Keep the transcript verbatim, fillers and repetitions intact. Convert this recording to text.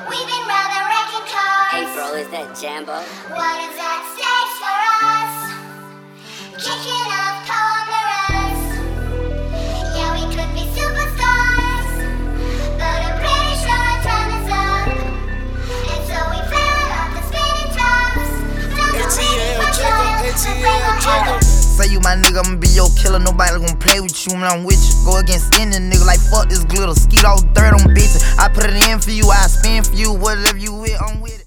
We've been rather wrecking cars. Hey bro, is that Jambo? What is that stage for us? Kicking up corners. Yeah, we could be superstars, but I'm pretty sure our time is up. And so we fell off the spinning tops. A T L Jacob, A T L Jacob. Say you my nigga, I'ma be your killer. Nobody gon' play with you when I'm with you. Go against any nigga like fuck this glitter. Skeet all dirt on bitches. I put it in for you, I spin for you. Whatever you with, I'm with it.